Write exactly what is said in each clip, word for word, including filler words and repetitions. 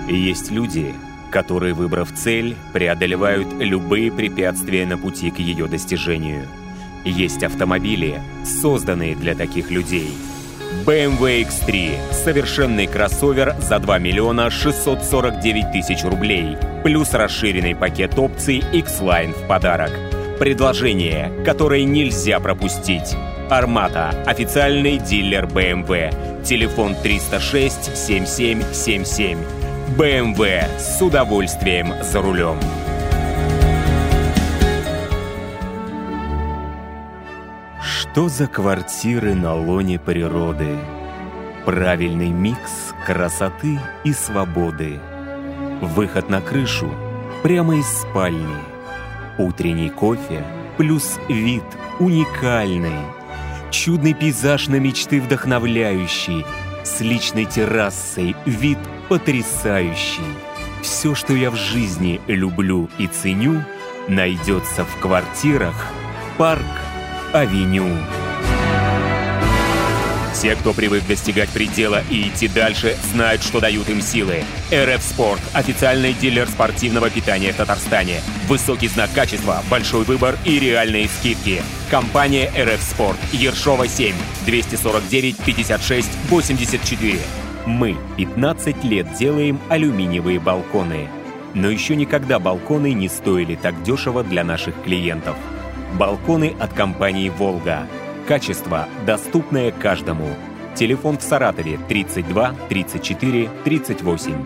Есть люди, которые, выбрав цель, преодолевают любые препятствия на пути к ее достижению. Есть автомобили, созданные для таких людей. бэ эм вэ икс три – совершенный кроссовер за два миллиона шестьсот сорок девять тысяч рублей, плюс расширенный пакет опций X-Line в подарок. Предложение, которое нельзя пропустить. Армата – официальный дилер бэ эм вэ. Телефон триста шесть семьдесят семь семьдесят семь. бэ эм вэ с удовольствием за рулем. Что за квартиры на лоне природы? Правильный микс красоты и свободы. Выход на крышу прямо из спальни. Утренний кофе плюс вид уникальный. Чудный пейзаж на мечты вдохновляющий. С личной террасой вид потрясающий. Все, что я в жизни люблю и ценю, найдется в квартирах Парк Авеню. Те, кто привык достигать предела и идти дальше, знают, что дают им силы. эр эф Sport – официальный дилер спортивного питания в Татарстане. Высокий знак качества, большой выбор и реальные скидки. Компания эр эф Sport, Ершова семь, двести сорок девять пятьдесят шесть восемьдесят четыре. Мы пятнадцать лет делаем алюминиевые балконы. Но еще никогда балконы не стоили так дешево для наших клиентов. Балконы от компании «Волга». Качество, доступное каждому. Телефон в Саратове тридцать два тридцать четыре тридцать восемь.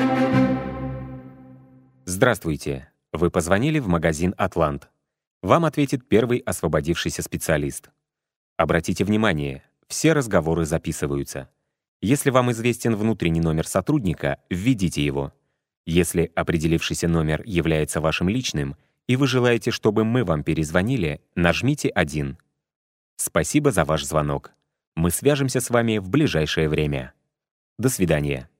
Здравствуйте. Вы позвонили в магазин «Атлант». Вам ответит первый освободившийся специалист. Обратите внимание, все разговоры записываются. Если вам известен внутренний номер сотрудника, введите его. Если определившийся номер является вашим личным, и вы желаете, чтобы мы вам перезвонили, нажмите один. Спасибо за ваш звонок. Мы свяжемся с вами в ближайшее время. До свидания.